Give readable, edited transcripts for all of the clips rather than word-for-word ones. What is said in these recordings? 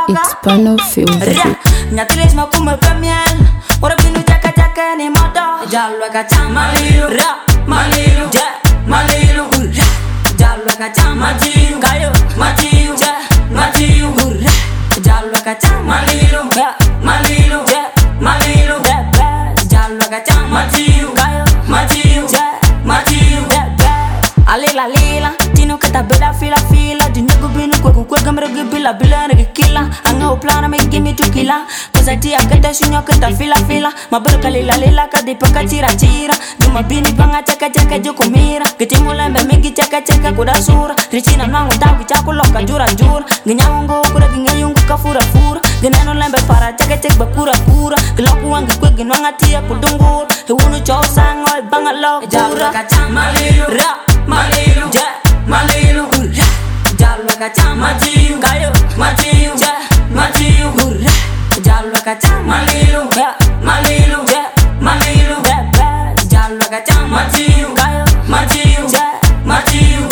It's Pano Films. Nyatilis makume premier. Ora binu chaka chaka ni moto. Jalwa kacha maliru. Maliru. Maliru. Jalwa kacha maliru. Kayo. Maliru. Maliru. Jalwa kacha maliru. Maliru. Maliru. Jalwa kacha maliru. Kayo. Maliru. Maliru. Alila lila. Tino kata bela fila. Dinyago binu kwa gamra gibila bila nagikila. Anga uplana me gimme to kila. Cause I tia kata shunya kata fila. Mabarka lila kadipa katira. Duma bini panga chaka joko mira. Kitimu lembe migi chaka kuda sura. Richina nangu tawi chako loka jura. Ginyango kura gingayungu kafura. Ginano lembe para chaka bakura. Gilaku wangi kwe ginwanga tia kudungur. Hewunu chow sangoy banga lo jura. Maliru. Maliru. Maliru. Jalwa kacha maliru. Kayo. Maliru. Maliru. Jalwa kacha maliru. Maliru. Maliru. Jalwa kacha maliru. Kayo. Maliru. Maliru.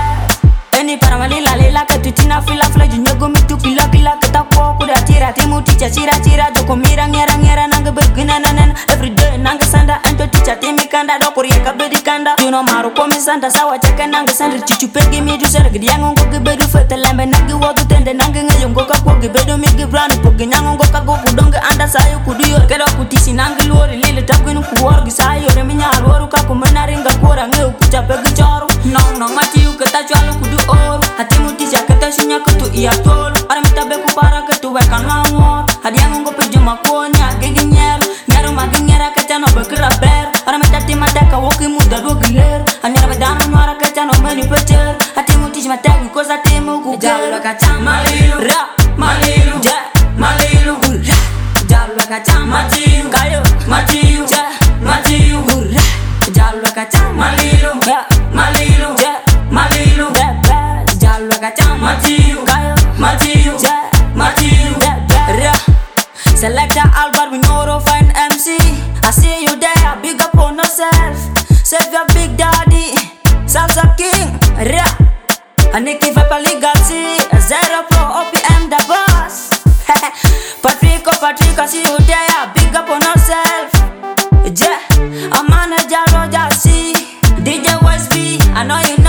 Eni para malila lila katutina fila junyago mitu kila kata kwa kuda tira timu ticha chira joko mira ngera nanga bergina nanan everyday nanga sanda anto ticha timi kanda dopor ya kabedi kanda you know maru komi sanda sawa chaka nanga sanda chichu pegi midu sara gidi yango ngo gebedu fete lambe nagi wotu tende nanga ngayongo ka kwa gebedu migi brand pogi nyango ngo ka go kudonga anda sayo kudiyo kedo kutisi nanga lori lile takwinu kuwor gisayo reminya alworu ka kumena ringa kura ngeu kucha pegi choro no mati ukata chalo kudu oru hatimu ticha kata shunya kutu iya tolu aramita beku para ketu wekan langor hadiyango ngo pejo makonya gigi nyeru magingera kacha no bekira ber aramita tima deka woki muda rogiler anyara badana nwara kacha no meni pecher hatimu ticha matagi kosa timu kuger jalwa kacha maliru maliru maliru jalwa kacha maliru kayo maliru maliru jalwa kacha maliru maliru maliru jalwa kacha maliru kayo maliru maliru Selector Albert Winoro fine MC. I see you there, big up on yourself. Save your big daddy, Salsa King. Aniki Vapa Legacy, Zero Pro OPM the boss. Patrick, I see you there, big up on yourself. I'm manager Roger C, DJ West B. I know you